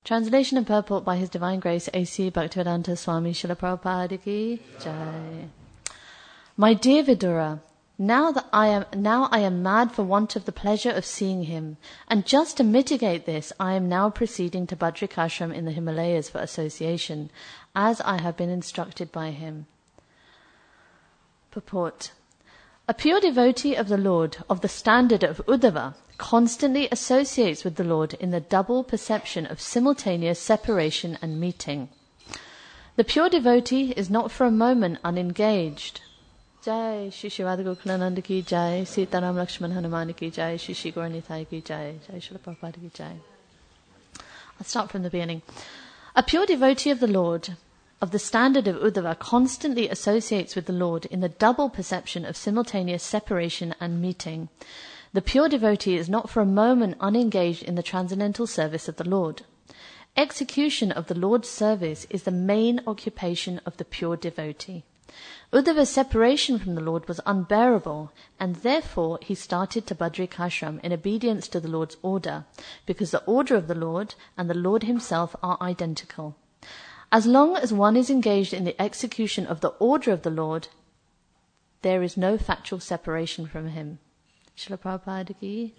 Translation and purport by His Divine Grace A.C. Bhaktivedanta Swami Srila Prabhupada Ki Jai. My dear Vidura, now I am mad for want of the pleasure of seeing him, and just to mitigate this, I am now proceeding to Badrikashram in the Himalayas for association, as I have been instructed by him. Purport. A pure devotee of the Lord, of the standard of Uddhava, constantly associates with the Lord in the double perception of simultaneous separation and meeting. The pure devotee is not for a moment unengaged. Jai Shri Shri Radha Gokulananda Ki Jai, Sitaram Lakshman Hanuman Ki Jai, Shri Shri Gaura Nitai Ki Jai, Jai Srila Prabhupada Ki Jai. I'll start from the beginning. A pure devotee of the Lord, of the standard of Uddhava, constantly associates with the Lord in the double perception of simultaneous separation and meeting. The pure devotee is not for a moment unengaged in the transcendental service of the Lord. Execution of the Lord's service is the main occupation of the pure devotee. Uddhava's separation from the Lord was unbearable, and therefore he started to Badrikashram in obedience to the Lord's order, because the order of the Lord and the Lord himself are identical. As long as one is engaged in the execution of the order of the Lord, there is no factual separation from him. Srila Prabhupada Ki.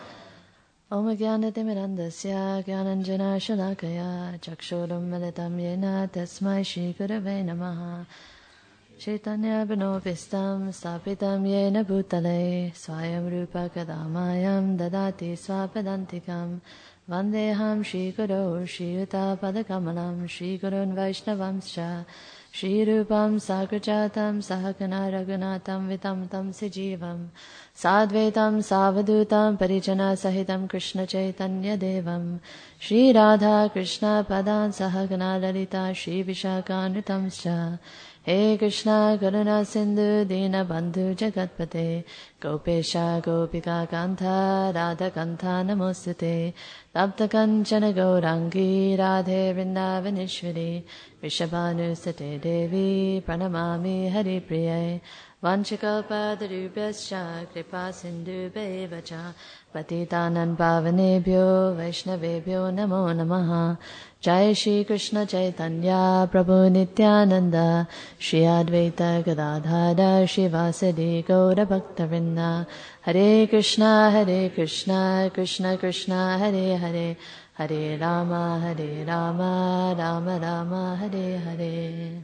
Om Jnana-timirandasya Jnananjana Shalakaya Chakshuram Militam Yena Tasmai Shri Gurave Namaha Chaitanya Bhanopistam Stapitam Yena Bhutale Swayam Rupa Kadamayam Dadati Swapadantikam Vandeham Shri Guru Shri Yuta Padakamalam Shri Gurun Vaishnavamscha Shri Rupam Sakrachatam Sahakana Raghunatam Vitamtam Sijivam Sadvetam Savadutam Parijana Sahitam Krishna Chaitanya Devam Shri Radha Krishna Padan Sahakana Lalita Shri Vishakanutamscha He Krishna Karuna Sindhu Dina Bandhu Jagatpate Gopesha Gopika Kantha Radha Kantha Namostute Tapta Kanchana Gaurangi Radhe Vrindavaneshwari Vishabhanu Sate Devi Pranamami Hari Priye Vanchakalpatarubhyascha Kripa Sindhu Bevacha Patitanan Pavanebhyo Vaishnavebhyo Namo Namaha Jai Shri Krishna Chaitanya Prabhu Nityananda Shri Advaita Gadadhara Shri Vasadi Gaura Bhaktavinda Hare Krishna Krishna Krishna Hare Hare Hare Rama Rama Rama Hare Hare.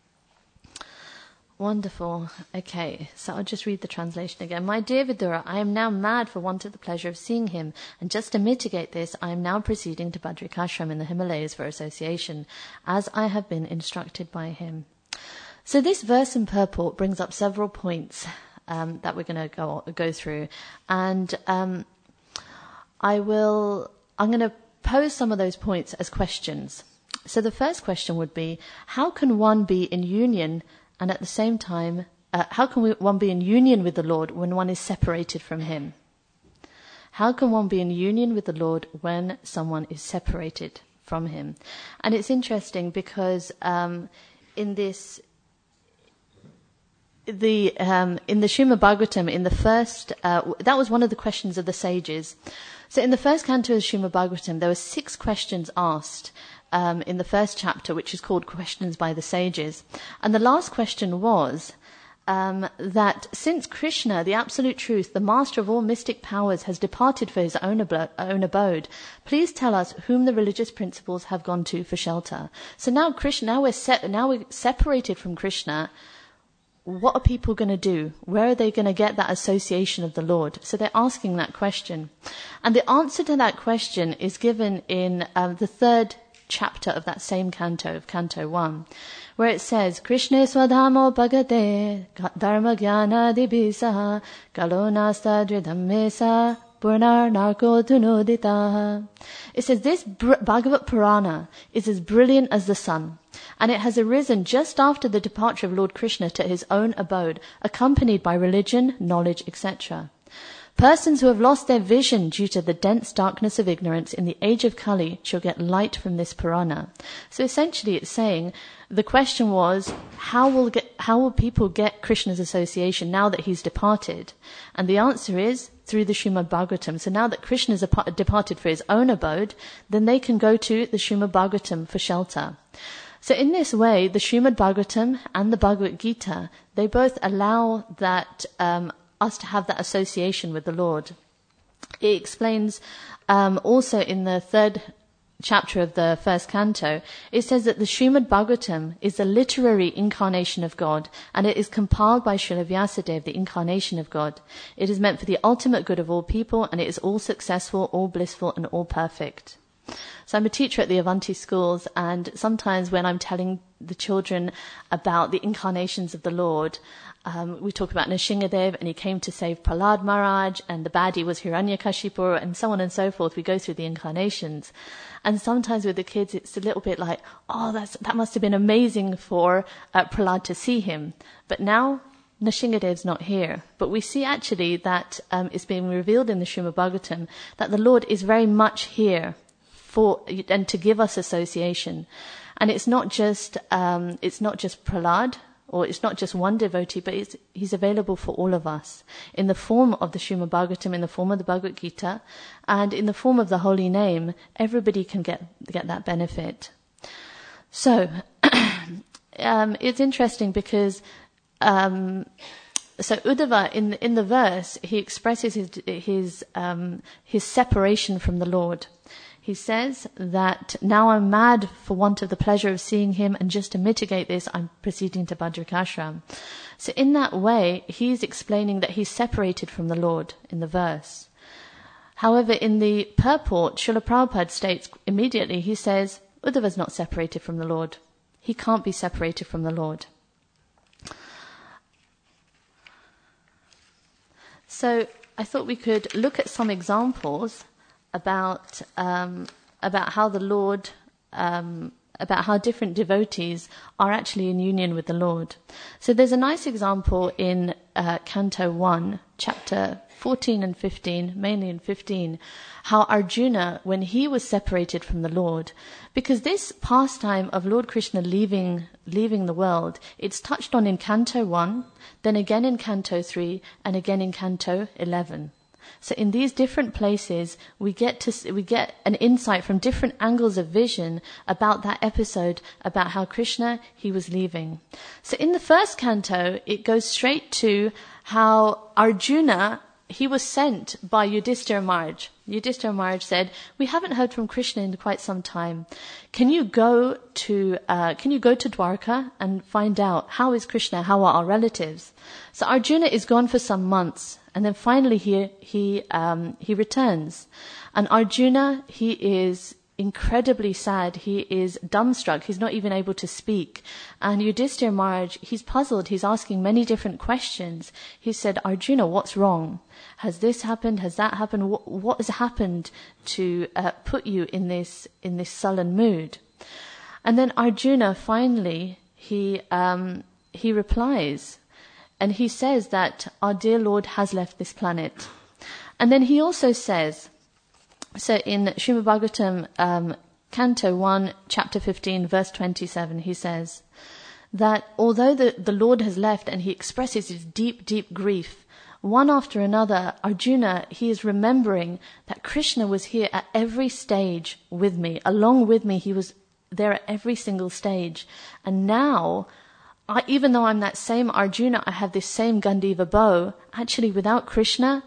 Wonderful. Okay, so I'll just read the translation again. My dear Vidura, I am now mad for want of the pleasure of seeing him, and just to mitigate this, I am now proceeding to Badrikashram in the Himalayas for association, as I have been instructed by him. So this verse in purport brings up several points that we're going to go through, and I'm going to pose some of those points as questions. So the first question would be, how can one be in union and at the same time, how can one be in union with the Lord when one is separated from him? How can one be in union with the Lord when someone is separated from him? And it's interesting because in the Srimad Bhagavatam, in the first, that was one of the questions of the sages. So in the first canto of the Srimad Bhagavatam, there were 6 questions asked in the first chapter, which is called Questions by the Sages. And the last question was that since Krishna, the Absolute Truth, the master of all mystic powers, has departed for his own abode, please tell us whom the religious principles have gone to for shelter. So now we're separated from Krishna. What are people going to do? Where are they going to get that association of the Lord? So they're asking that question. And the answer to that question is given in the 3rd chapter of that same canto, of Canto 1, where it says, Krishna swadhamo bhagate dharma jnana dibhisaha kalonasta dridhammesa purnar narko tunoditaha. It says this Bhagavat Purana is as brilliant as the sun, and it has arisen just after the departure of Lord Krishna to his own abode, accompanied by religion, knowledge, etc. Persons who have lost their vision due to the dense darkness of ignorance in the age of Kali shall get light from this Purana. So essentially it's saying, the question was, how will people get Krishna's association now that he's departed? And the answer is, through the Srimad Bhagavatam. So now that Krishna has departed for his own abode, then they can go to the Srimad Bhagavatam for shelter. So in this way, the Srimad Bhagavatam and the Bhagavad Gita, they both allow that us to have that association with the Lord. It explains also in the 3rd chapter of the 1st canto, it says that the Srimad Bhagavatam is the literary incarnation of God, and it is compiled by Srila Vyasadeva, the incarnation of God. It is meant for the ultimate good of all people, and it is all successful, all blissful, and all perfect. So I'm a teacher at the Avanti schools, and sometimes when I'm telling the children about the incarnations of the Lord, we talk about Nrsingadev, and he came to save Prahlad Maharaj, and the baddie was Hiranyakashipu, and so on and so forth. We go through the incarnations. And sometimes with the kids, it's a little bit like, oh, that must have been amazing for Prahlad to see him. But now, Nrsingadev's not here. But we see actually that it's being revealed in the Srimad Bhagavatam that the Lord is very much here and to give us association. And it's not just Prahlad, or it's not just one devotee, but he's available for all of us in the form of the Srimad Bhagavatam, in the form of the Bhagavad Gita, and in the form of the holy name. Everybody can get that benefit. So it's interesting because so Uddhava in the verse, he expresses his separation from the Lord. He says that now I'm mad for want of the pleasure of seeing him, and just to mitigate this, I'm proceeding to Bhadrakashram. So in that way, he's explaining that he's separated from the Lord in the verse. However, in the purport, Srila Prabhupada states immediately, he says, Uddhava's not separated from the Lord. He can't be separated from the Lord. So I thought we could look at some examples about how the Lord, about how different devotees are actually in union with the Lord. So there's a nice example in Canto 1, chapter 14 and 15, mainly in 15, how Arjuna, when he was separated from the Lord, because this pastime of Lord Krishna leaving the world, it's touched on in Canto 1, then again in Canto 3, and again in Canto 11. So in these different places, we get an insight from different angles of vision about that episode, about how Krishna, he was leaving. So in the first canto, it goes straight to how Arjuna, he was sent by Yudhishthira Maharaj. Yudhishthira Maharaj said, we haven't heard from Krishna in quite some time. Can you go to Dwarka and find out how is Krishna, how are our relatives? So Arjuna is gone for some months. And then finally he returns. And Arjuna, he is incredibly sad. He is dumbstruck. He's not even able to speak. And Yudhishthira Maharaj, he's puzzled. He's asking many different questions. He said, Arjuna, what's wrong? Has this happened? Has that happened? What has happened to put you in this sullen mood? And then Arjuna finally, he replies. And he says that our dear Lord has left this planet. And then he also says, so in Srimad Bhagavatam, Canto 1, Chapter 15, verse 27, he says that although the Lord has left, and he expresses his deep, deep grief, one after another, Arjuna, he is remembering that Krishna was here at every stage with me. Along with me, he was there at every single stage. And now, even though I'm that same Arjuna, I have this same Gandiva bow, actually without Krishna,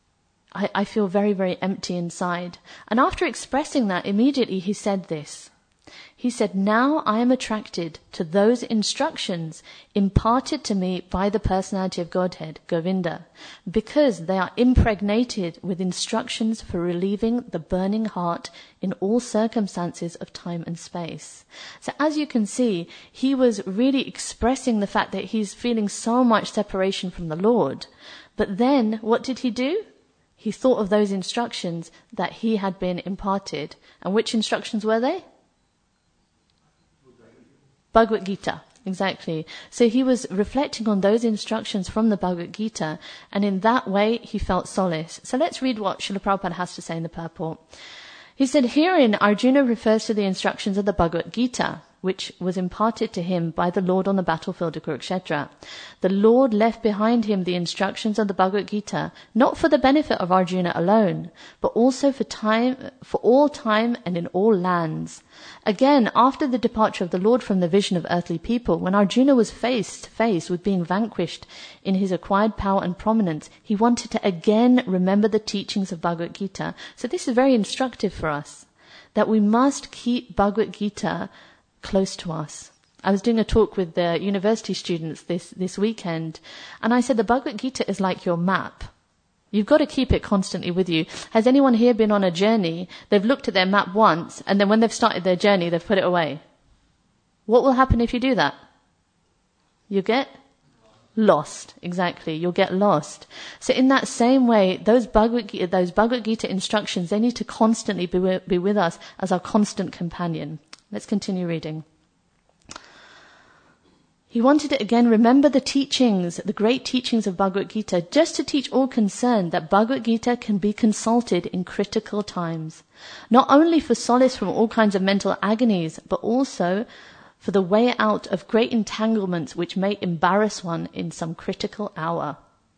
I feel very, very empty inside. And after expressing that, immediately he said this. He said, now I am attracted to those instructions imparted to me by the personality of Godhead, Govinda, because they are impregnated with instructions for relieving the burning heart in all circumstances of time and space. So as you can see, he was really expressing the fact that he's feeling so much separation from the Lord. But then, what did he do? He thought of those instructions that he had been imparted. And which instructions were they? Bhagavad Gita. exactly. So he was reflecting on those instructions from the Bhagavad Gita, and in that way he felt solace. So let's read what Srila Prabhupada has to say in the purport. He said, herein Arjuna refers to the instructions of the Bhagavad Gita, which was imparted to him by the Lord on the battlefield of Kurukshetra. The Lord left behind him the instructions of the Bhagavad Gita, not for the benefit of Arjuna alone, but also for all time and in all lands. Again, after the departure of the Lord from the vision of earthly people, when Arjuna was face to face with being vanquished in his acquired power and prominence, he wanted to again remember the teachings of Bhagavad Gita. So this is very instructive for us, that we must keep Bhagavad Gita close to us. I was doing a talk with the university students this weekend, and I said the Bhagavad Gita is like your map. You've got to keep it constantly with you. Has anyone here been on a journey? They've looked at their map once, and then when they've started their journey, they've put it away. What will happen if you do that? You get lost. Exactly. You'll get lost. So in that same way, those Bhagavad Gita instructions, they need to constantly be with us as our constant companion. Let's continue reading. He wanted to again remember the teachings, the great teachings of Bhagavad Gita, just to teach all concerned that Bhagavad Gita can be consulted in critical times, not only for solace from all kinds of mental agonies, but also for the way out of great entanglements which may embarrass one in some critical hour.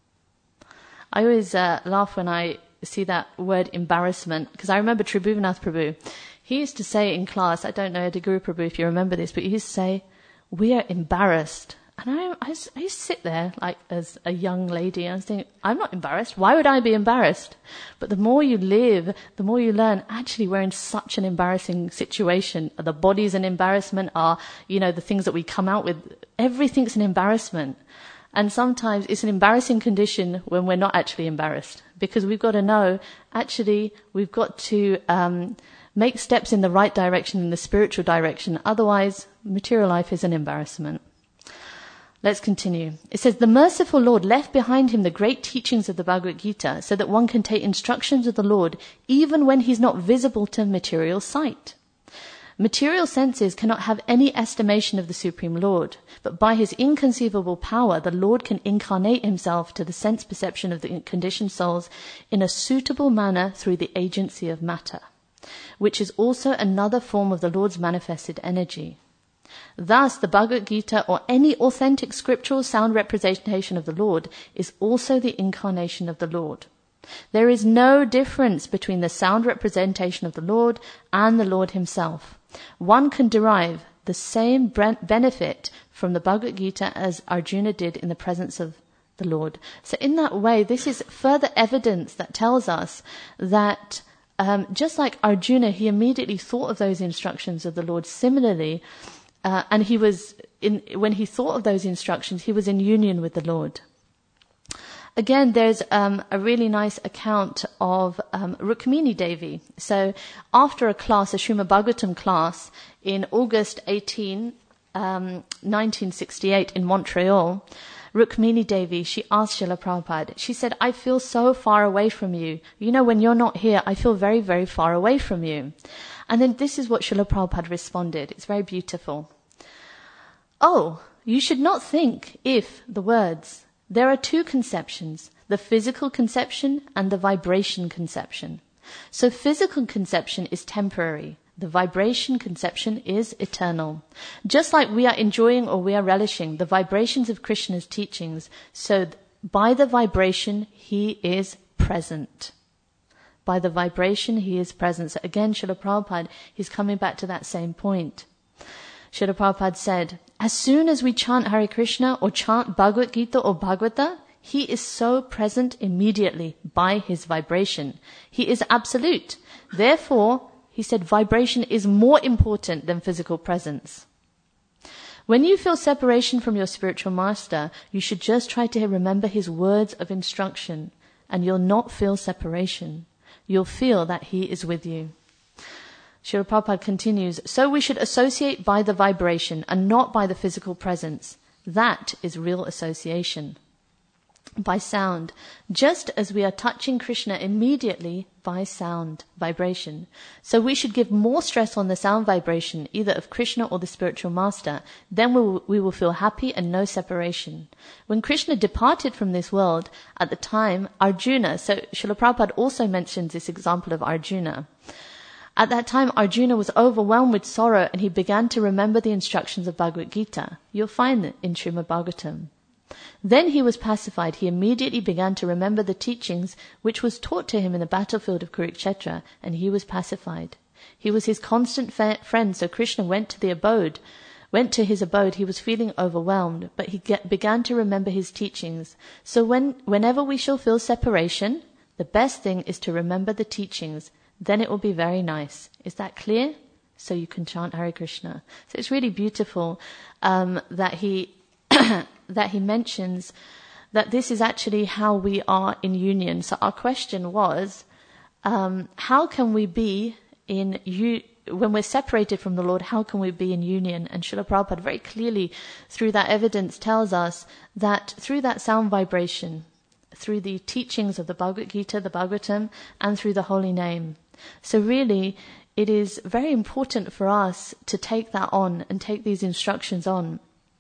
I always laugh when I see that word embarrassment, because I remember Tribhuvanath Prabhu. He used to say in class, I don't know, Guru Prabhu, if you remember this, but he used to say, we are embarrassed. And I used to sit there like as a young lady and I was thinking, I'm not embarrassed. Why would I be embarrassed? But the more you live, the more you learn, actually we're in such an embarrassing situation. The body's an embarrassment, the things that we come out with, everything's an embarrassment. And sometimes it's an embarrassing condition when we're not actually embarrassed. Because we've got to know, actually, we've got to make steps in the right direction, in the spiritual direction. Otherwise, material life is an embarrassment. Let's continue. It says, the merciful Lord left behind him the great teachings of the Bhagavad Gita so that one can take instructions of the Lord even when he's not visible to material sight. Material senses cannot have any estimation of the Supreme Lord, but by his inconceivable power, the Lord can incarnate himself to the sense perception of the conditioned souls in a suitable manner through the agency of matter, which is also another form of the Lord's manifested energy. Thus, the Bhagavad Gita, or any authentic scriptural sound representation of the Lord, is also the incarnation of the Lord. There is no difference between the sound representation of the Lord and the Lord himself. One can derive the same benefit from the Bhagavad Gita as Arjuna did in the presence of the Lord. So in that way, this is further evidence that tells us that just like Arjuna, he immediately thought of those instructions of the Lord. Similarly, and when he thought of those instructions, he was in union with the Lord. Again, there's a really nice account of Rukmini Devi. So after a class, a Srimad Bhagavatam class, in August 1968 in Montreal, Rukmini Devi, she asked Srila Prabhupada, she said, I feel so far away from you. When you're not here, I feel very, very far away from you. And then this is what Srila Prabhupada responded. It's very beautiful. Oh, you should not think if the words. There are two conceptions, the physical conception and the vibration conception. So physical conception is temporary. The vibration conception is eternal. Just like we are enjoying or we are relishing the vibrations of Krishna's teachings, so by the vibration, he is present. By the vibration, he is present. So again, Srila Prabhupada, he's coming back to that same point. Srila Prabhupada said, as soon as we chant Hare Krishna or chant Bhagavad Gita or Bhagavata, he is so present immediately by his vibration. He is absolute. Therefore, he said vibration is more important than physical presence. When you feel separation from your spiritual master, you should just try to remember his words of instruction, and you'll not feel separation. You'll feel that he is with you. Srila Prabhupada continues, so we should associate by the vibration and not by the physical presence. That is real association. by sound, just as we are touching Krishna immediately by sound, vibration. So we should give more stress on the sound vibration, either of Krishna or the spiritual master. Then we will feel happy and no separation. When Krishna departed from this world, at the time, Arjuna, so Srila Prabhupada also mentions this example of Arjuna. At that time, Arjuna was overwhelmed with sorrow and he began to remember the instructions of Bhagavad Gita. You'll find it in Srimad Bhagavatam. Then he was pacified. He immediately began to remember the teachings which was taught to him in the battlefield of Kurukshetra, and he was pacified. He was his constant friend, so Krishna went to his abode. He was feeling overwhelmed, but he began to remember his teachings. So whenever we shall feel separation, the best thing is to remember the teachings. Then it will be very nice. Is that clear? So you can chant Hare Krishna. So it's really beautiful that he that he mentions that this is actually how we are in union. So our question was, how can we be when we're separated from the Lord, how can we be in union? And Srila Prabhupada very clearly, through that evidence, tells us that through that sound vibration, through the teachings of the Bhagavad Gita, the Bhagavatam, and through the holy name. So really, it is very important for us to take that on and take these instructions on.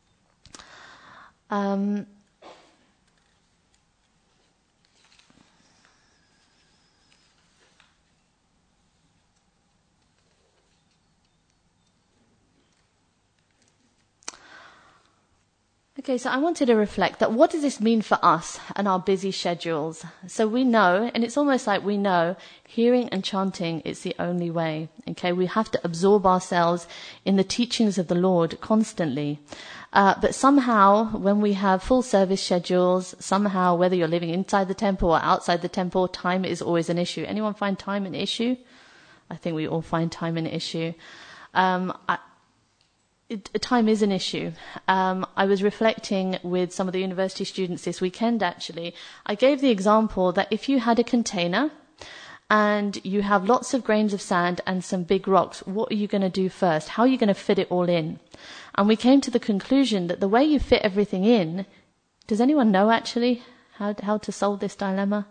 Okay, so I wanted to reflect that what does this mean for us and our busy schedules? So we know, and it's almost like we know, hearing and chanting is the only way. Okay, we have to absorb ourselves in the teachings of the Lord constantly. But somehow, when we have full service schedules, somehow, whether you're living inside the temple or outside the temple, time is always an issue. Anyone find time an issue? I think we all find time an issue. Time is an issue. I was reflecting with some of the university students this weekend, actually. I gave the example that if you had a container and you have lots of grains of sand and some big rocks, what are you going to do first? How are you going to fit it all in? And we came to the conclusion that the way you fit everything in, does anyone know actually how to solve this dilemma?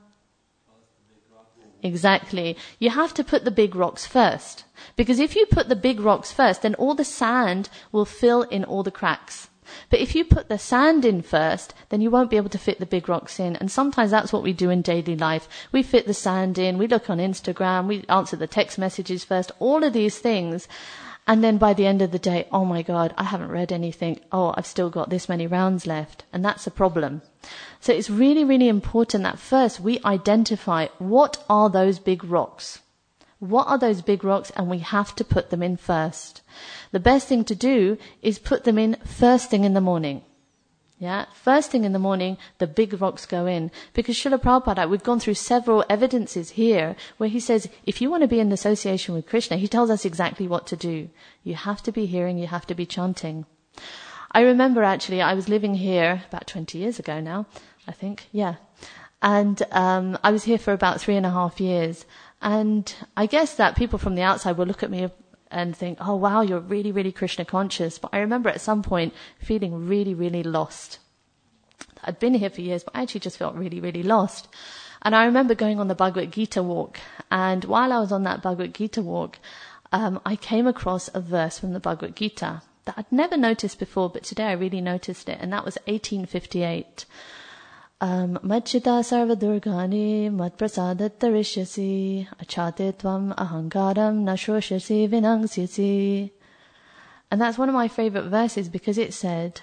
Exactly. You have to put the big rocks first. Because if you put the big rocks first, then all the sand will fill in all the cracks. But if you put the sand in first, then you won't be able to fit the big rocks in. And sometimes that's what we do in daily life. We fit the sand in, we look on Instagram, we answer the text messages first, all of these things. And then by the end of the day, oh my God, I haven't read anything. Oh, I've still got this many rounds left. And that's a problem. So it's really, really important that first we identify what are those big rocks. What are those big rocks? And we have to put them in first. The best thing to do is put them in first thing in the morning. Yeah, first thing in the morning, the big rocks go in. Because Srila Prabhupada, we've gone through several evidences here where he says, if you want to be in association with Krishna, he tells us exactly what to do. You have to be hearing, you have to be chanting. I remember actually, I was living here about 20 years ago now, I think, yeah. And I was here for about 3.5 years. And I guess that people from the outside will look at me and think, oh wow, you're really, really Krishna conscious. But I remember at some point feeling really, really lost. I'd been here for years, but I actually just felt really, really lost. And I remember going on the Bhagavad Gita walk. And while I was on that Bhagavad Gita walk, I came across a verse from the Bhagavad Gita that I'd never noticed before, but today I really noticed it. And that was 1858. Machita sarva durgani mat prasadat tarishyasi achate tvam ahankaram nashoshasi vinangsyasi. And that's one of my favorite verses because it said,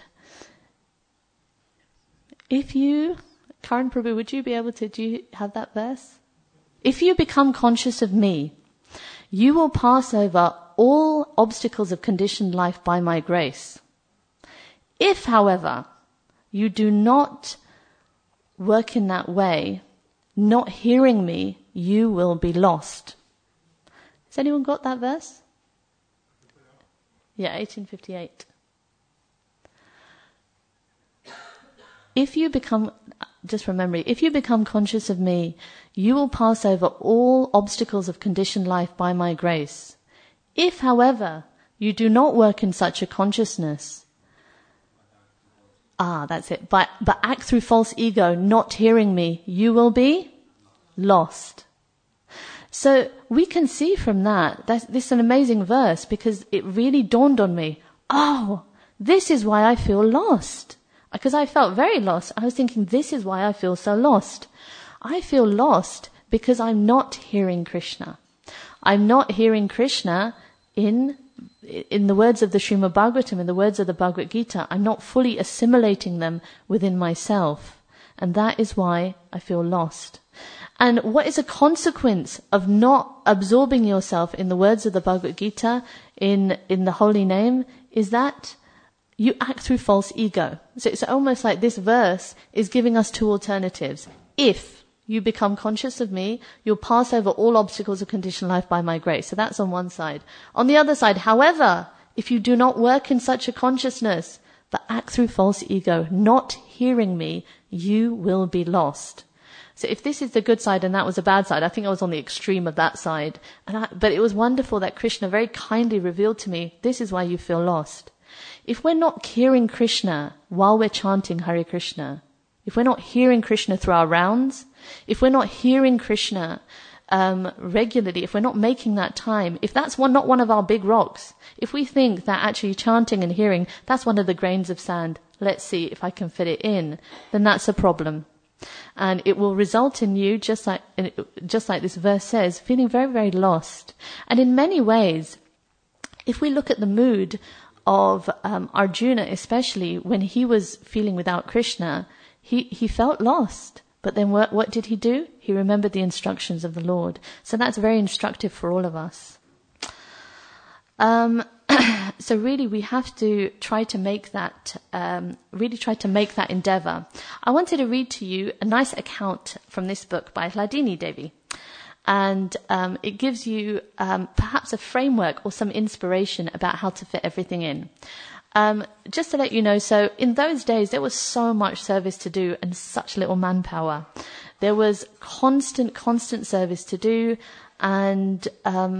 if you, Karan Prabhu, would you be able to, do you have that verse? If you become conscious of me, you will pass over all obstacles of conditioned life by my grace. If, however, you do not work in that way, not hearing me, you will be lost. Has anyone got that verse? Yeah, 1858. If you become, just remember, if you become conscious of me, you will pass over all obstacles of conditioned life by my grace. If, however, you do not work in such a consciousness, That's it. But act through false ego, not hearing me, you will be lost. So we can see from that this is an amazing verse, because it really dawned on me. Oh, this is why I feel lost. Because I felt very lost. I was thinking, this is why I feel so lost. I feel lost because I'm not hearing Krishna. I'm not hearing Krishna in the words of the Srimad Bhagavatam, in the words of the Bhagavad Gita. I'm not fully assimilating them within myself. And that is why I feel lost. And what is a consequence of not absorbing yourself in the words of the Bhagavad Gita, in the holy name, is that you act through false ego. So it's almost like this verse is giving us two alternatives. If you become conscious of me, you'll pass over all obstacles of conditioned life by my grace. So that's on one side. On the other side, however, if you do not work in such a consciousness, but act through false ego, not hearing me, you will be lost. So if this is the good side and that was the bad side, I think I was on the extreme of that side. But it was wonderful that Krishna very kindly revealed to me, this is why you feel lost. If we're not hearing Krishna while we're chanting Hare Krishna, if we're not hearing Krishna through our rounds, if we're not hearing Krishna regularly, if we're not making that time, if that's not one of our big rocks, if we think that actually chanting and hearing, that's one of the grains of sand, let's see if I can fit it in, then that's a problem. And it will result in you, just like this verse says, feeling very, very lost. And in many ways, if we look at the mood of Arjuna, especially when he was feeling without Krishna, he felt lost. But then what did he do? He remembered the instructions of the Lord. So that's very instructive for all of us. So really we have to try to make that, endeavor. I wanted to read to you a nice account from this book by Hladini Devi. And it gives you perhaps a framework or some inspiration about how to fit everything in. Just to let you know, so in those days there was so much service to do and such little manpower. There was constant service to do, and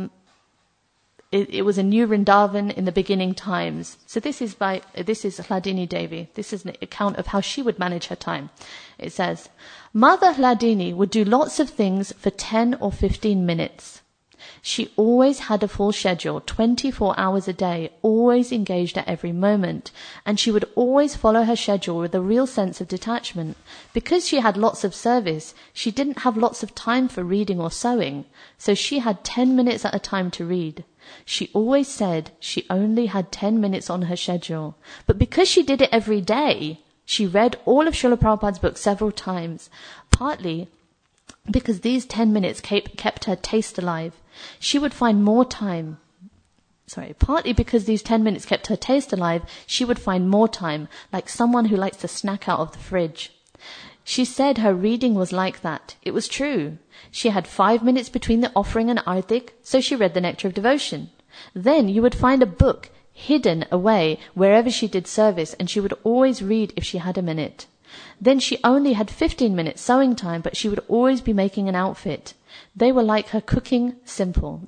it was a new Vrindavan in the beginning times. So this is Hladini Devi. This is an account of how she would manage her time. It says, Mother Hladini would do lots of things for 10 or 15 minutes. She always had a full schedule, 24 hours a day, always engaged at every moment. And she would always follow her schedule with a real sense of detachment. Because she had lots of service, she didn't have lots of time for reading or sewing. So she had 10 minutes at a time to read. She always said she only had 10 minutes on her schedule. But because she did it every day, she read all of Srila Prabhupada's books several times, partly because these 10 minutes kept her taste alive. She would find more time. Partly because these 10 minutes kept her taste alive, she would find more time, like someone who likes to snack out of the fridge. She said her reading was like that. It was true. She had 5 minutes between the offering and artik, so she read the Nectar of Devotion. Then you would find a book hidden away wherever she did service, and she would always read if she had a minute. Then she only had 15 minutes sewing time, but she would always be making an outfit. They were like her cooking, simple,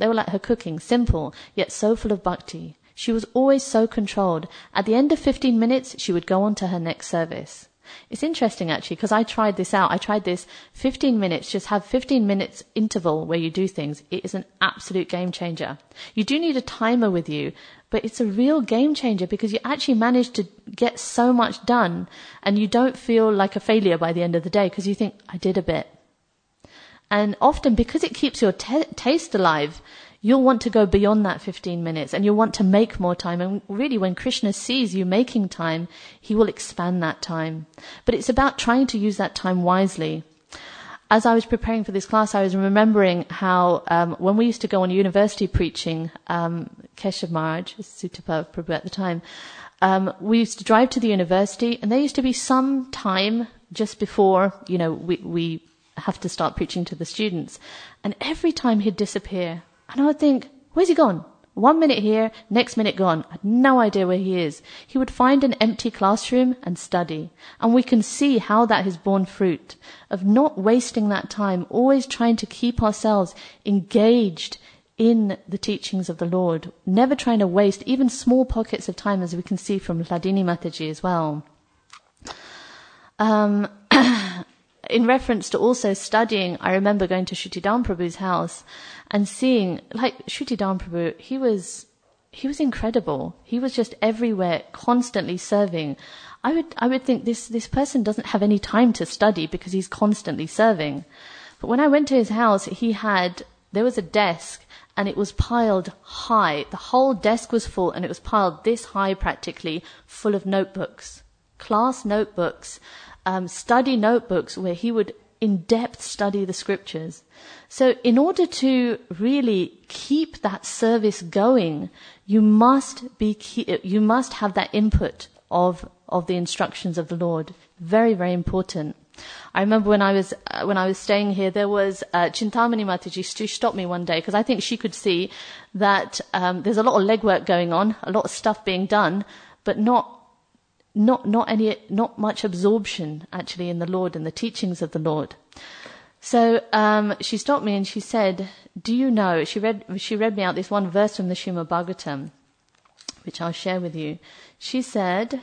yet so full of bhakti. She was always so controlled. At the end of 15 minutes, she would go on to her next service. It's interesting actually, because I tried this out. I tried this 15 minutes, just have 15 minutes interval where you do things. It is an absolute game changer. You do need a timer with you, but it's a real game changer because you actually manage to get so much done and you don't feel like a failure by the end of the day because you think, I did a bit. And often because it keeps your taste alive, you'll want to go beyond that 15 minutes and you'll want to make more time. And really when Krishna sees you making time, he will expand that time. But it's about trying to use that time wisely. As I was preparing for this class, I was remembering how when we used to go on university preaching, Keshav Maharaj, Sutapa Prabhu at the time, we used to drive to the university and there used to be some time just before, we have to start preaching to the students. And every time he'd disappear. And I would think, where's he gone? 1 minute here, next minute gone. I had no idea where he is. He would find an empty classroom and study. And we can see how that has borne fruit of not wasting that time, always trying to keep ourselves engaged in the teachings of the Lord, never trying to waste even small pockets of time, as we can see from Hladini Mataji as well. in reference to also studying, I remember going to Shrutidam Prabhu's house and seeing, like, Shrutidam Prabhu, he was incredible. He was just everywhere, constantly serving. I would think this person doesn't have any time to study because he's constantly serving. But when I went to his house, there was a desk and it was piled high. The whole desk was full and it was piled this high practically, full of notebooks, class notebooks, study notebooks where he would in depth study the scriptures. So in order to really keep that service going, you must have that input of the instructions of the Lord. Very, very important. I remember when I was staying here, there was Chintamani Mataji. She stopped me one day because I think she could see that there's a lot of legwork going on, a lot of stuff being done, but not much absorption actually in the Lord and the teachings of the Lord. So she stopped me and she said, "Do you know?" She read me out this one verse from the Srimad Bhagavatam, which I'll share with you. She said,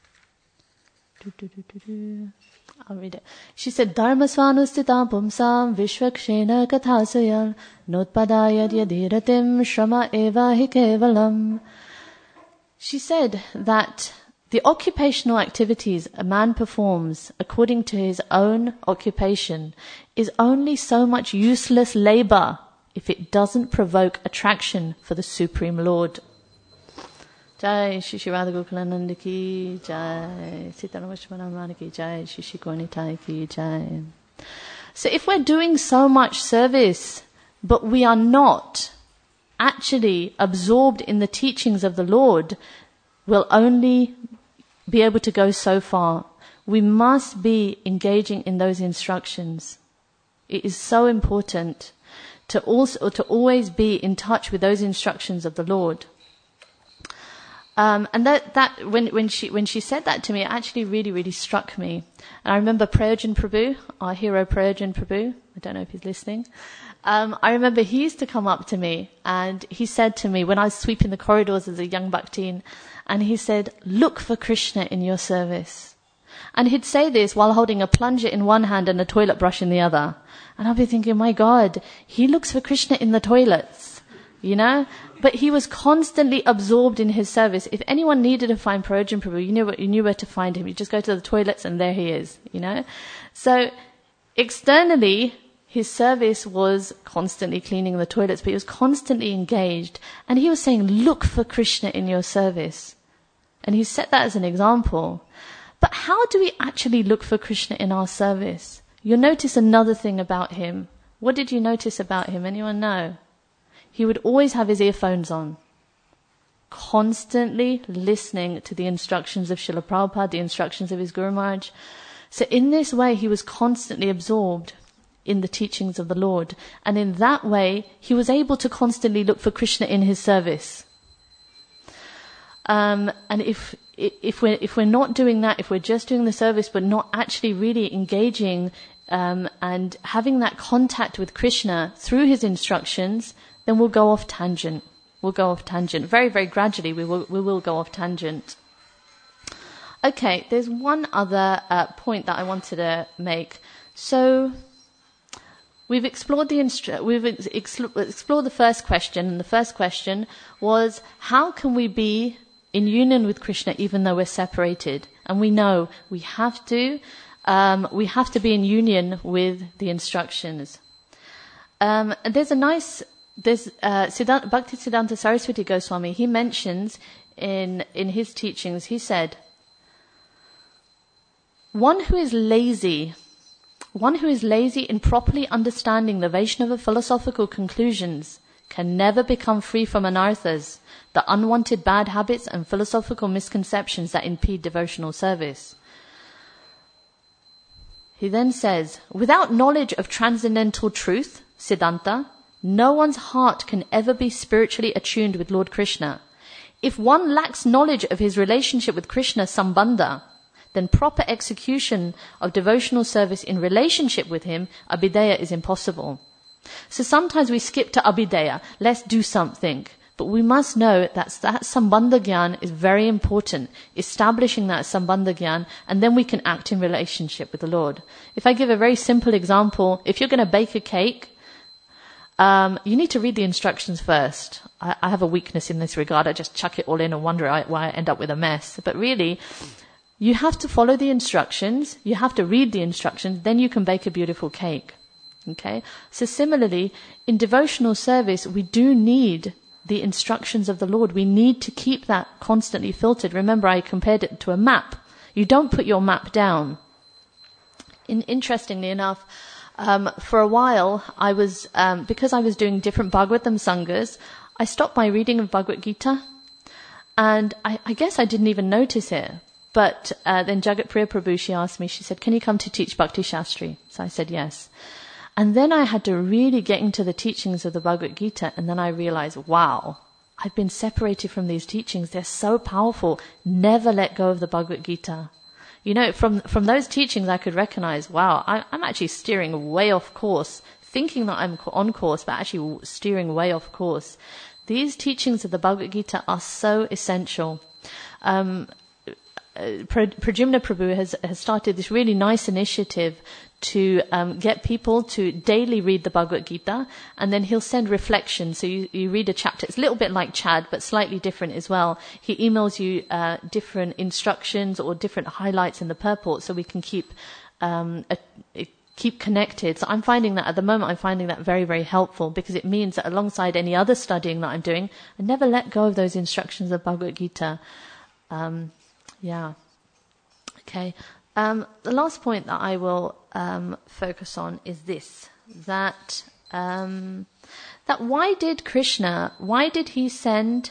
I'll read it. She said, "Dharmasvanustita pumsam vishvakshena kathasayal notpadayad yadiratim shrama eva hi kevalam." She said that the occupational activities a man performs according to his own occupation is only so much useless labor if it doesn't provoke attraction for the Supreme Lord. Jai Shri Shri Radha Gokulananda ki jai, Sitaram Vishwanamana ki jai, Shri Shri Gauranitai ki jai. So if we're doing so much service, but we are not actually absorbed in the teachings of the Lord, we'll only be able to go so far. We must be engaging in those instructions. It is so important to always be in touch with those instructions of the Lord. And that when she said that to me, it actually really, really struck me. And I remember Prayojan Prabhu, our hero Prayojan Prabhu. I don't know if he's listening. I remember he used to come up to me and he said to me when I was sweeping the corridors as a young bhaktin, and he said, "Look for Krishna in your service." And he'd say this while holding a plunger in one hand and a toilet brush in the other. And I'll be thinking, my God, he looks for Krishna in the toilets, you know? But he was constantly absorbed in his service. If anyone needed to find Prayojan Prabhu, you knew where to find him. You just go to the toilets and there he is, you know? So externally, his service was constantly cleaning the toilets, but he was constantly engaged. And he was saying, look for Krishna in your service. And he set that as an example. But how do we actually look for Krishna in our service? You'll notice another thing about him. What did you notice about him? Anyone know? He would always have his earphones on, constantly listening to the instructions of Srila Prabhupada, the instructions of his Guru Maharaj. So in this way, he was constantly absorbed in the teachings of the Lord. And in that way, he was able to constantly look for Krishna in his service. And if we're not doing that, if we're just doing the service but not actually really engaging and having that contact with Krishna through his instructions, then we'll go off tangent. We'll go off tangent. Very, very gradually we will go off tangent. Okay, there's one other point that I wanted to make. So we've explored the first question, and the first question was, how can we be in union with Krishna even though we're separated? And we know we have to be in union with the instructions. There's Bhaktisiddhanta Saraswati Goswami, he mentions in his teachings, he said, one who is lazy in properly understanding the Vaishnava philosophical conclusions can never become free from anarthas, the unwanted bad habits and philosophical misconceptions that impede devotional service. He then says, without knowledge of transcendental truth, Siddhanta, no one's heart can ever be spiritually attuned with Lord Krishna. If one lacks knowledge of his relationship with Krishna Sambandha, then proper execution of devotional service in relationship with him, Abhideya, is impossible. So sometimes we skip to Abhideya. Let's do something. But we must know that Sambandha Gyan is very important, establishing that Sambandha Gyan, and then we can act in relationship with the Lord. If I give a very simple example, if you're going to bake a cake, you need to read the instructions first. I have a weakness in this regard. I just chuck it all in and wonder why I end up with a mess. But really, you have to follow the instructions, you have to read the instructions, then you can bake a beautiful cake. Okay? So similarly, in devotional service, we do need the instructions of the Lord. We need to keep that constantly filtered. Remember, I compared it to a map. You don't put your map down. Interestingly enough, for a while, I was, because I was doing different Bhagavatam Sanghas, I stopped my reading of Bhagavad Gita. And I guess I didn't even notice it. But then Jagat Priya Prabhu, she asked me, she said, can you come to teach Bhakti Shastri? So I said yes. And then I had to really get into the teachings of the Bhagavad Gita, and then I realized, wow, I've been separated from these teachings. They're so powerful. Never let go of the Bhagavad Gita. You know, from those teachings I could recognize, wow, I'm actually steering way off course, thinking that I'm on course, but actually steering way off course. These teachings of the Bhagavad Gita are so essential. Pradyumna Prabhu has started this really nice initiative to get people to daily read the Bhagavad Gita, and then he'll send reflections. So you read a chapter. It's a little bit like Chad, but slightly different as well. He emails you different instructions or different highlights in the purport, so we can keep connected. So I'm finding that at the moment, I'm finding that very, very helpful, because it means that alongside any other studying that I'm doing, I never let go of those instructions of Bhagavad Gita. Yeah. Okay. The last point that I will focus on is this: that why did he send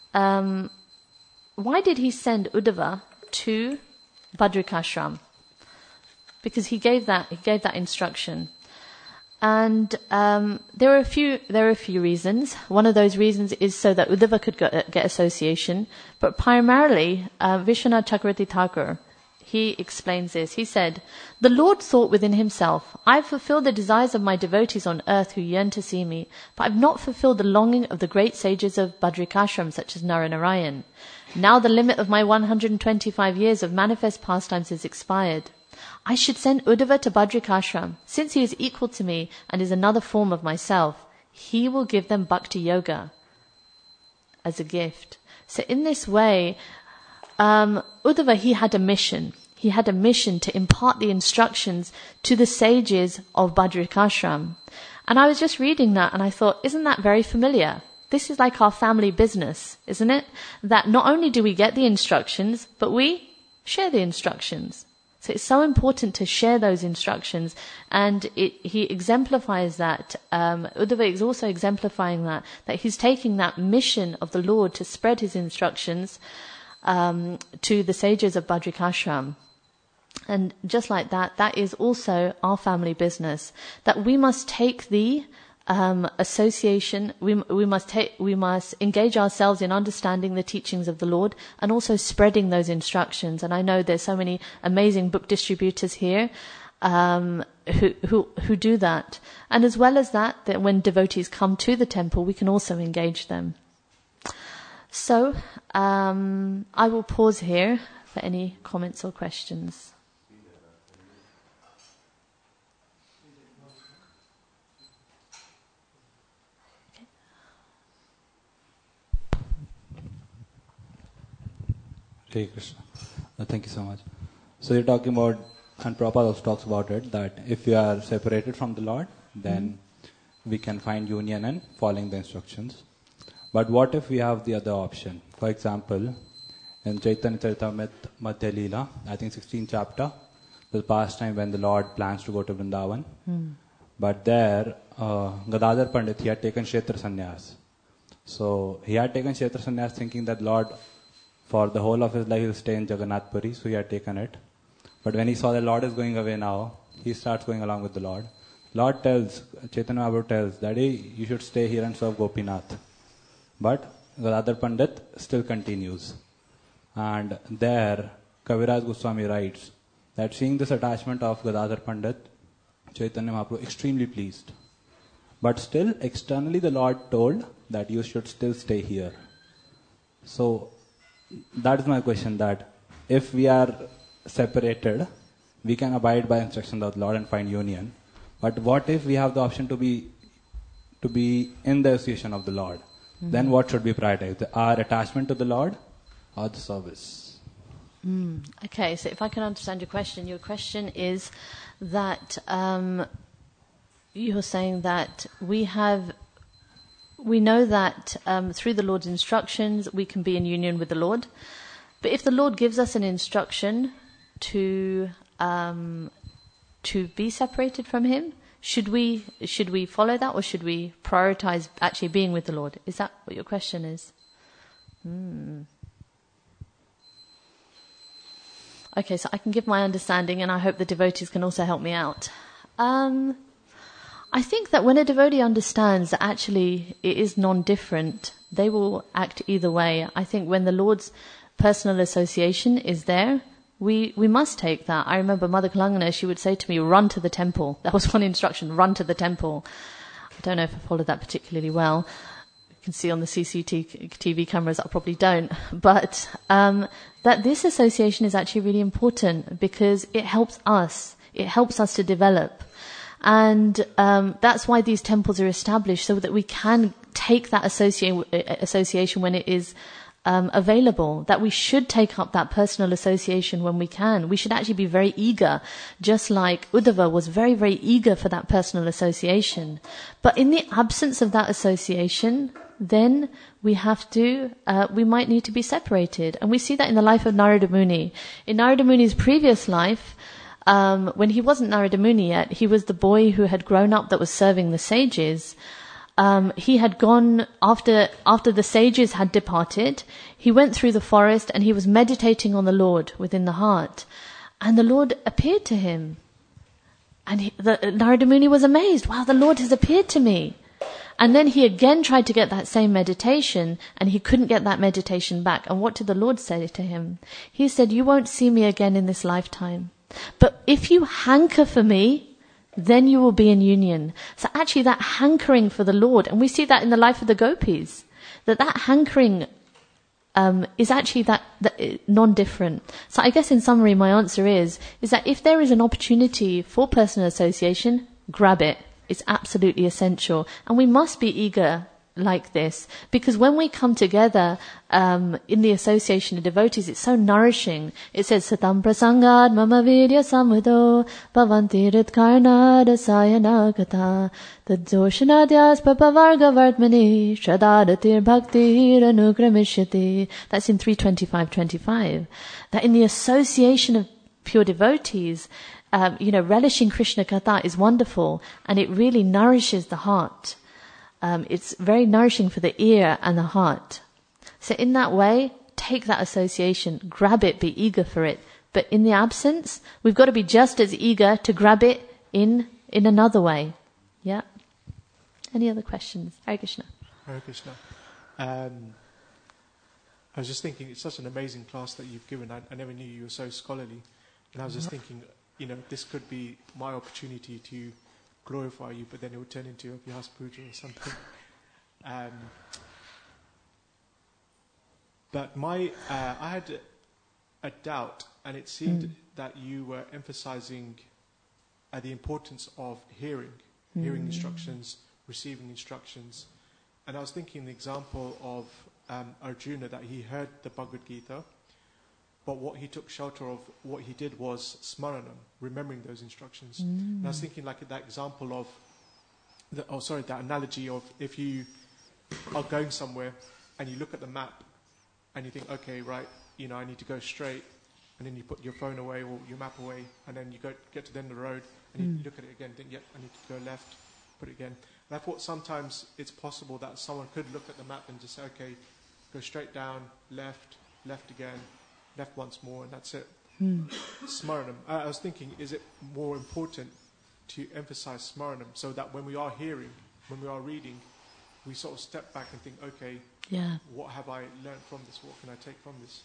Uddhava to Badrikashram? Because he gave that instruction. And there are a few reasons. One of those reasons is so that Uddhava could get association, but primarily Vishwanath Chakravarti Thakur, he explains this. He said, "The Lord thought within himself, I have fulfilled the desires of my devotees on earth who yearn to see me, but I have not fulfilled the longing of the great sages of Badrikashram, such as Naranarayan. Now the limit of my 125 years of manifest pastimes is expired. I should send Uddhava to Badrikashram. Since he is equal to me and is another form of myself, he will give them bhakti yoga as a gift." So in this way, Uddhava, he had a mission. He had a mission to impart the instructions to the sages of Badrikashram. And I was just reading that and I thought, isn't that very familiar? This is like our family business, isn't it? That not only do we get the instructions, but we share the instructions. So it's so important to share those instructions, and he exemplifies that. Uddhava is also exemplifying that he's taking that mission of the Lord to spread his instructions to the sages of Badrikashram. And just like that, that is also our family business. That we must take the association, we must engage ourselves in understanding the teachings of the Lord and also spreading those instructions. And I know there's so many amazing book distributors here who do that. And as well as that when devotees come to the temple, we can also engage them. So I will pause here for any comments or questions. Hare Krishna. Thank you so much. So you're talking about, and Prabhupada also talks about it, that if we are separated from the Lord, then we can find union and following the instructions. But what if we have the other option? For example, in Chaitanya Charitamrita Madhya Leela, I think 16th chapter, the past time when the Lord plans to go to Vrindavan. But there, Gadadhar Pandit, he had taken Kshetra Sannyas. So he had taken Kshetra Sannyas thinking that Lord, for the whole of his life, he will stay in Jagannath Puri, so he had taken it. But when he saw the Lord is going away now, he starts going along with the Lord. Lord tells, Chaitanya Mahaprabhu tells, Daddy, you should stay here and serve Gopinath. But Gadadhar Pandit still continues. And there, Kaviraj Goswami writes that seeing this attachment of Gadadhar Pandit, Chaitanya Mahaprabhu extremely pleased. But still, externally, the Lord told that you should still stay here. So, that is my question, that if we are separated, we can abide by instructions of the Lord and find union. But what if we have the option to be in the association of the Lord? Then what should we prioritize? Our attachment to the Lord or the service? Okay, so if I can understand your question is that you're saying that we know that through the Lord's instructions we can be in union with the Lord. But if the Lord gives us an instruction to be separated from Him, should we follow that, or should we prioritize actually being with the Lord? Is that what your question is? Okay, so I can give my understanding, and I hope the devotees can also help me out. I think that when a devotee understands that actually it is non-different, they will act either way. I think when the Lord's personal association is there, we must take that. I remember Mother Kalangana, she would say to me, run to the temple. That was one instruction, run to the temple. I don't know if I followed that particularly well. You can see on the CCTV cameras, I probably don't. But that this association is actually really important because it helps us. It helps us to develop. And that's why these temples are established, so that we can take that association when it is available, that we should take up that personal association when we can. We should actually be very eager, just like Uddhava was very, very eager for that personal association. But in the absence of that association, then we might need to be separated. And we see that in the life of Narada Muni. In Narada Muni's previous life, when he wasn't Narada Muni yet, he was the boy who had grown up that was serving the sages. He had gone, after the sages had departed, he went through the forest and he was meditating on the Lord within the heart. And the Lord appeared to him. And Narada Muni was amazed. Wow, the Lord has appeared to me. And then he again tried to get that same meditation, and he couldn't get that meditation back. And what did the Lord say to him? He said, you won't see me again in this lifetime. But if you hanker for me, then you will be in union. So actually that hankering for the Lord, and we see that in the life of the gopis, that hankering is actually that non-different. So I guess in summary my answer is that if there is an opportunity for personal association, grab it. It's absolutely essential. And we must be eager like this, because when we come together in the association of devotees, it's so nourishing. It says, Satam prasangad mama virya samudo bhavanti ritkarna rasayana kata tadzoshanadyas papavarga vartmani shradadatir bhaktir anukramishyati. That's in 325.25. That in the association of pure devotees, relishing Krishna Katha is wonderful, and it really nourishes the heart. It's very nourishing for the ear and the heart. So in that way, take that association, grab it, be eager for it. But in the absence, we've got to be just as eager to grab it in another way. Yeah? Any other questions? Hare Krishna. Hare Krishna. I was just thinking, it's such an amazing class that you've given. I never knew you were so scholarly. And I was just thinking, this could be my opportunity to glorify you, but then it would turn into a Vyas Puja or something. But I had a doubt, and it seemed that you were emphasizing the importance of hearing instructions, receiving instructions. And I was thinking the example of Arjuna, that he heard the Bhagavad Gita, but what he took shelter of, what he did was smaranam, remembering those instructions. And I was thinking like that example of, that analogy of if you are going somewhere and you look at the map and you think, okay, right, I need to go straight, and then you put your phone away or your map away, and then you get to the end of the road and you look at it again, think, I need to go left, put it again. And I thought sometimes it's possible that someone could look at the map and just say, okay, go straight down, left again, left once more, and that's it. Smaranam. I was thinking, is it more important to emphasize smaranam so that when we are hearing, when we are reading, we sort of step back and think, okay, what have I learned from this? What can I take from this?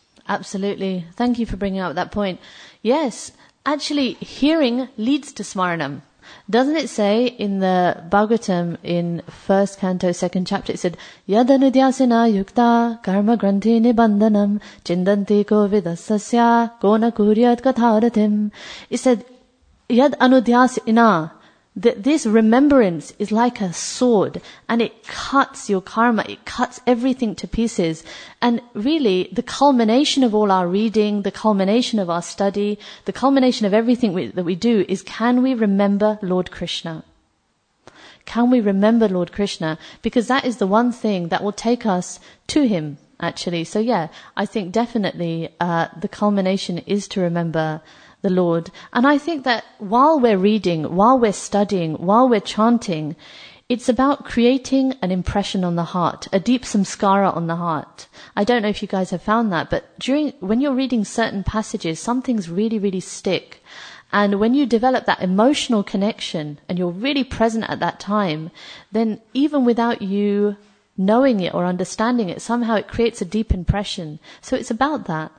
Absolutely. Thank you for bringing up that point. Yes, actually, hearing leads to smaranam. Doesn't it say in the Bhagavatam in 1st canto, 2nd chapter, it said, Yadanudyasena yukta karma granthi nibandhanam chindanti ko vidasasya kona kuryat katharatim. It said, Yad anudyasena, this remembrance is like a sword and it cuts your karma, it cuts everything to pieces. And really, the culmination of all our reading, the culmination of our study, the culmination of everything that we do is, can we remember Lord Krishna? Can we remember Lord Krishna? Because that is the one thing that will take us to Him, actually. So yeah, I think definitely the culmination is to remember the Lord. And I think that while we're reading, while we're studying, while we're chanting, it's about creating an impression on the heart, a deep samskara on the heart. I don't know if you guys have found that, but when you're reading certain passages, some things really, really stick. And when you develop that emotional connection and you're really present at that time, then even without you knowing it or understanding it, somehow it creates a deep impression. So it's about that,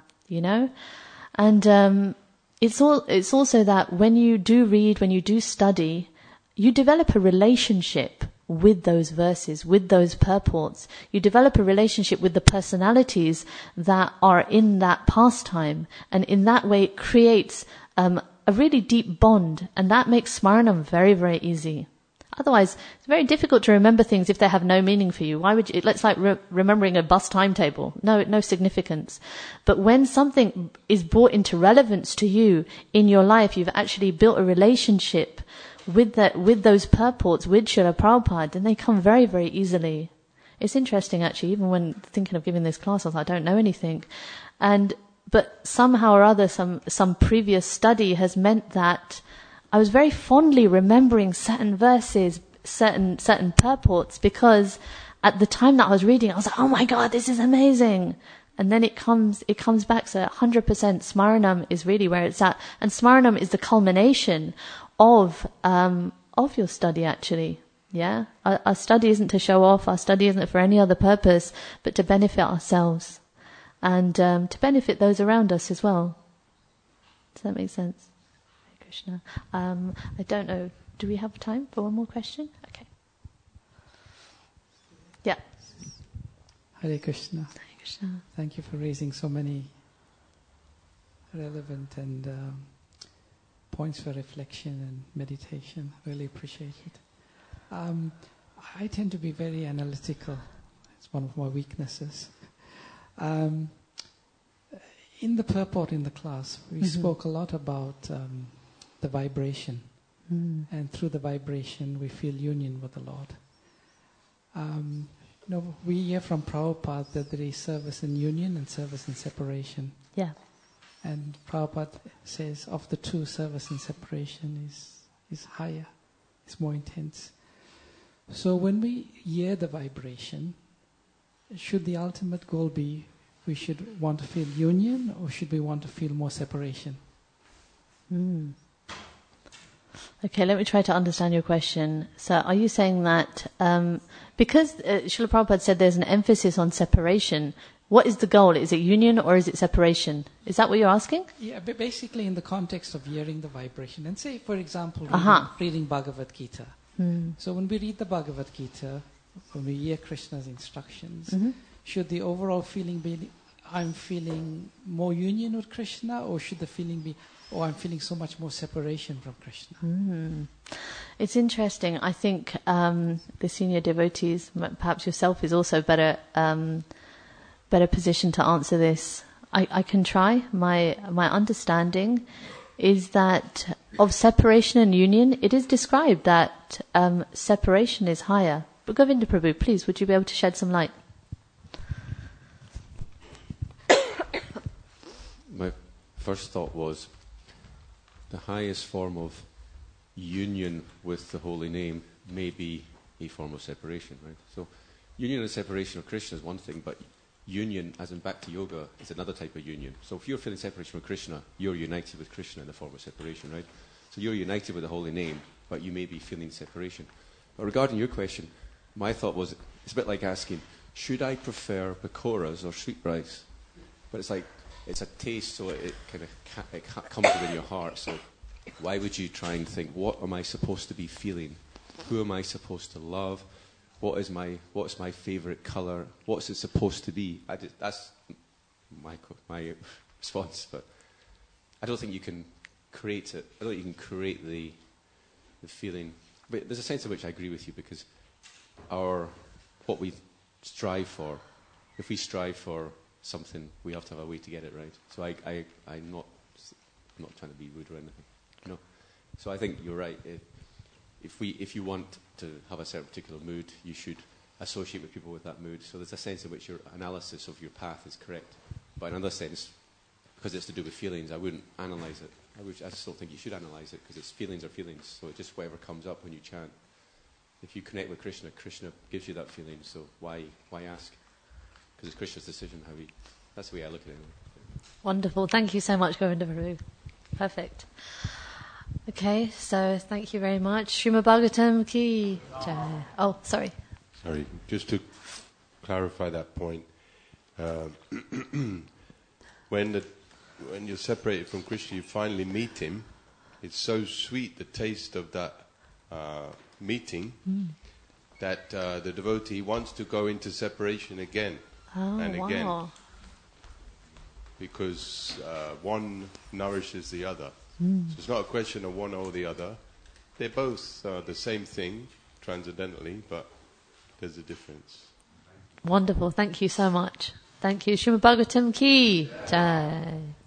And it's also that when you do read, when you do study, you develop a relationship with those verses, with those purports. You develop a relationship with the personalities that are in that pastime, and in that way it creates a really deep bond, and that makes Smaranam very, very easy. Otherwise, it's very difficult to remember things if they have no meaning for you. Why would you? It's like remembering a bus timetable. No significance. But when something is brought into relevance to you in your life, you've actually built a relationship with those purports, with Srila Prabhupada, and they come very, very easily. It's interesting, actually, even when thinking of giving this class, I was like, I don't know anything. But somehow or other, some previous study has meant that I was very fondly remembering certain verses, certain purports, because at the time that I was reading, I was like, oh my God, this is amazing. And then it comes back. So 100% Smaranam is really where it's at. And Smaranam is the culmination of your study, actually. Yeah? Our study isn't to show off. Our study isn't for any other purpose, but to benefit ourselves. And to benefit those around us as well. Does that make sense? Krishna. I don't know. Do we have time for one more question? Okay. Yeah. Hare Krishna. Hare Krishna. Thank you for raising so many relevant and points for reflection and meditation. Really appreciate it. I tend to be very analytical. It's one of my weaknesses. In the purport in the class, we spoke a lot about the vibration. And through the vibration, we feel union with the Lord. We hear from Prabhupada that there is service in union and service in separation. Yeah. And Prabhupada says of the two, service and separation is higher, it's more intense. So when we hear the vibration, should the ultimate goal be we should want to feel union, or should we want to feel more separation? Okay, let me try to understand your question. So are you saying that because Srila Prabhupada said there's an emphasis on separation, what is the goal? Is it union or is it separation? Is that what you're asking? Yeah, but basically in the context of hearing the vibration. And say, for example, reading Bhagavad Gita. So when we read the Bhagavad Gita, when we hear Krishna's instructions, should the overall feeling be, I'm feeling more union with Krishna, or should the feeling be, oh, I'm feeling so much more separation from Krishna? It's interesting. I think the senior devotees, perhaps yourself, is also better positioned to answer this. I can try. My understanding is that of separation and union, it is described that separation is higher. But Govinda Prabhu, please, would you be able to shed some light? My first thought was the highest form of union with the holy name may be a form of separation, right? So union and separation of Krishna is one thing, but union, as in Bhakti Yoga, is another type of union. So if you're feeling separation from Krishna, you're united with Krishna in the form of separation, right? So you're united with the holy name, but you may be feeling separation. But regarding your question, my thought was, it's a bit like asking, should I prefer pakoras or sweet rice? But it's like, it's a taste, so it kind of comes within your heart. So Why would you try and think, what am I supposed to be feeling? Who am I supposed to love? What's my favourite colour? What's it supposed to be? That's my response, but I don't think you can create it. I don't think you can create the feeling. But there's a sense in which I agree with you, because what we strive for, if we strive for something, we have to have a way to get it right. So I'm not trying to be rude or anything. No. So I think you're right. If you want to have a certain particular mood, you should associate with people with that mood. So there's a sense in which your analysis of your path is correct. But in another sense, because it's to do with feelings, I wouldn't analyse it. I still think you should analyse it, because it's feelings are feelings. So it's just whatever comes up when you chant. If you connect with Krishna, Krishna gives you that feeling. So why ask? Because it's Krishna's decision. That's the way I look at it. Wonderful. Thank you so much, Govinda Prabhu. Perfect. Okay, so thank you very much. Srimad Bhagavatam ki jai. Oh, sorry. Sorry, just to clarify that point. When you're separated from Krishna, you finally meet him. It's so sweet, the taste of that meeting, that the devotee wants to go into separation again and again. Wow. Because one nourishes the other. So it's not a question of one or the other. They're both the same thing, transcendentally, but there's a difference. Wonderful. Thank you so much. Thank you. Srimad Bhagavatam ki jai.